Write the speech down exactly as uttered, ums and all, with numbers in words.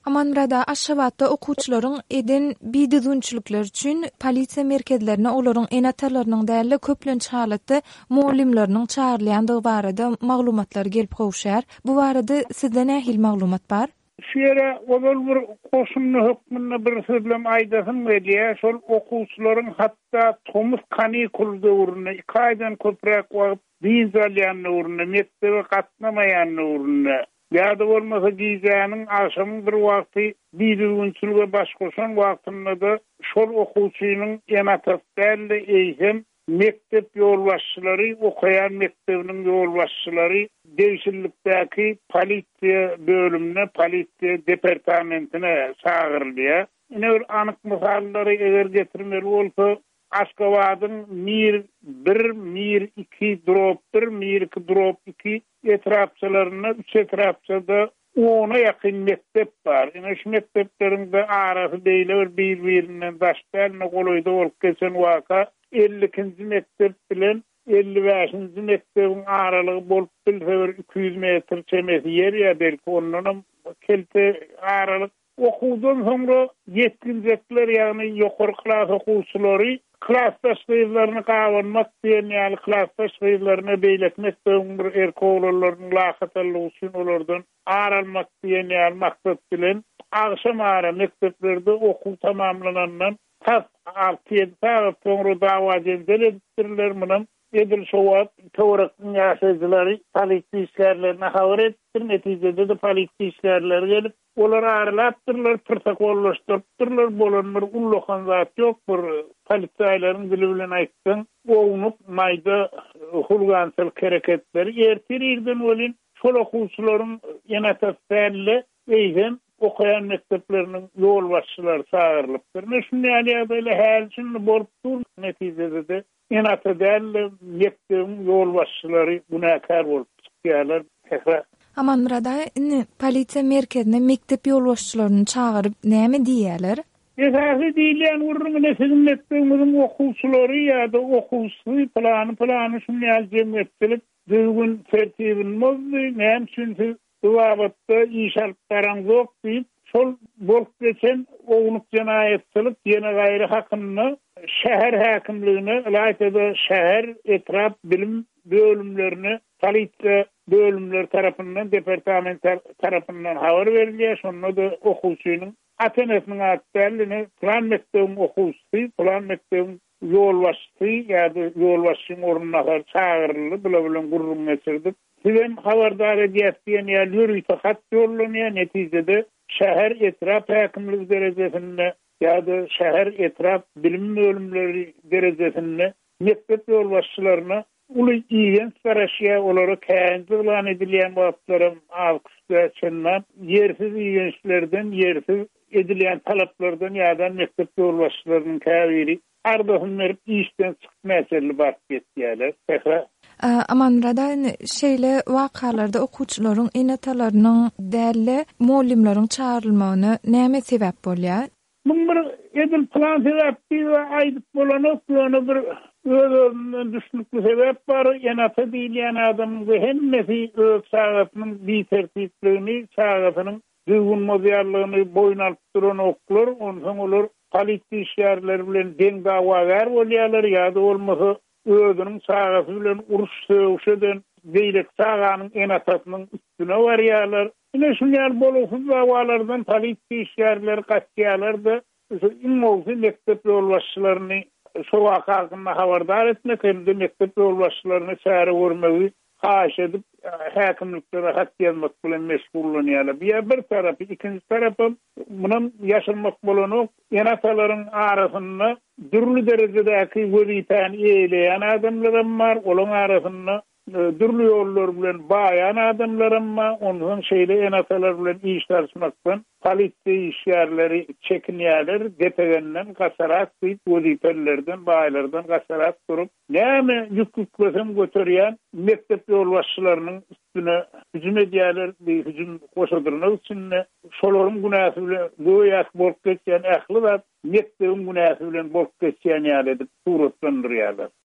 Aman burada Aşgabatda okuwçylaryň eden biýdüzünçülükler üçin polisiýa merkezlerine olaryň enatalarynyň däli köplenç halatda muallimleriniň çağrylýandygy barada maglumatlar gelip gowşar. Bu barada sizde nähil maglumat bar? Şeýle ol bir goşunly hökmünde bir sözlem aýdasyn diýe, şol okuwçylaryň hatda tomuz kanikul döwrüne iki aýdan köprek wagt diýiz alýan uğruna, mektebe gatnamaýan uğruna, ýa-da bolmasa giýjäniň akşamyň bir wagty biýdüzünçülüge baş goşan wagtynda da şol okuwçynyň enatasy eýsem mektep ýolbaşçylary, okaýan mektebiniň ýolbaşçylary degişillikdäki polisiýa bölümine, polisiýa departamentine çağırylýar. Ine bir anyk mysallary eger getirmeli bolsa, Aşgabatyň mir bir, mir iki, drop bir, mir iki, drop iki etrapçylaryna, üç etrapçyda ona ýakyn mektep bar. Ine şu mekteplerinde arasy beýle bir-birinden daşdalyna golaýda bolup geçen waka ellikinji mektep bilen elli beşinji mektebiň aralygy bolup bilse iki yüz metr çemesi yer ýa belki ondan kelte aralyk. Okuwdan soňra yetkinjekler, ýagny ýokary klas okuwçylary klasdaş gyzlaryny gawanmak diýen ýaly klasdaş gyzlaryna beýletmek bir erkek oglanlarynyň lahatallygy üçin olardan aralmak diýen ýaly maksat bilen agşam ara mekteplerde okuw tamamlanandan tas alty ýedi saat soňra dawa edildiler menän edil şowat töwrekden ýaşaýjylary polisiýa işgärlerine habar etdir. Netijede de polisiýa işgärleri gelip olar aralapdyrlar, protokollaşdyrdylar, bolan bir ullahan zat ýok, bir polisiýalaryň dili bilen aýtsaň, owunup maýda hulgançylyk hereketleri ertirirden bolin şol okuwçylaryň enatasy eýsem okayan mekteplerinin yol başçıları çağırılıptır. Ne şunu yani böyle her şimdi bolup dur neticede de enata değerli mektebin yol başçıları buna kar bolup çıkıyorlar. Tekrar. Aman burada polisiya merkezine mektep yol başçılarını çağırıp näme diýerler? Esasy diýilen urrun ne sizin mektebimizin okuwçylary ya da okuwçy plany plany şunu ýazyp etdirip düzgün tertibini bozdy. Näme üçin Duwabatda işaretlerin yok deyip, şol bolup geçen oğluk cinayetçilik yine gayri hakkında şehir hakimliğine, layıkada şehir etraf bilim bölümlerini, polisiya bölümler tarafından, departament tarafından haber veriliyor. Sonra da okuwçynyň atenesinin aktarlığını plan mektebin okuwçysy, plan mektebin yol başçysy ya da yol başçının orununa çağırıldı, bula bilen gurrun geçirdik. Sizem haberdar edýän ýa ýürüýi fakat ýollanýar, netijede şäher etraf häkimligi derejesinde ýa-da şäher etraf bilim bölümleri derejesinde mektep ýolbaşçylaryna uly iýen saraşýa olary käňe bilen edilýän wagtlarym alkışda çyndan ýersiz iýençlerden, ýersiz edilýän talaplardan ýa-da mektep ýolbaşçylarynyň käbiri ardahyn berip işden çykyp mesele barp etýärler. Tekrar Aman burada şeýle wakalarda okuwçylaryň enatalarynyň däli muallimleriň çağrylmagyna näme sebäp bolýar? Muň bir edil plan sebäpdi we aýdyp bolany ýöne bir özünden düşnükli sebäp bar. Enata diýilýän adamyň hemmesi öz sagatynyň bir tertipligini, sagatynyň düzgün moziýarlygyny boyun alyp duran oklar, ondan olar polisiýa işgärleri bilen deň dawagar bolýarlar ýa-da bolmasa özünün sagasy bilen uruş söwüşeden beýlek saganyň enatasynyň üstüne barýarlar. Ine şunýar bolupsuz dawalardan polisiýa işgärleri gaçýarlar da immowy mektep ýolbaşçylaryny şo waka hakynda habardar etmek, hem-de mektep ýolbaşçylaryny çäre görmegi haýyş edip häkimliklere hat ýazmak bilen meşgullanýarlar. Bir bir tarapy, ikinji tarapy munun ýaşyrmak bolanyk enatalaryň arasynda dürli derejedäki wezipany eýleýän adamlarym bar, olaň arasynda dürli ýollar bilen baýan adamlarym bar. Ondan şeýle enatalar bilen iş tartışmakdan polisiýa işgärleri çekinýärler, depegenden gasarak diýip wezipelerden, baýlardan gasarak durup näme ýüklüklesem götürýän mektep ýolbaşçylarynyň üstüne hüjüm edýärler, bir hüjüm goşadyrnak üçin şolaryň günäsi bilen goýak bolup geçýän ähli zat mektebin günäsi bilen bolup geçýän ýaly edip suratlandyrýarlar.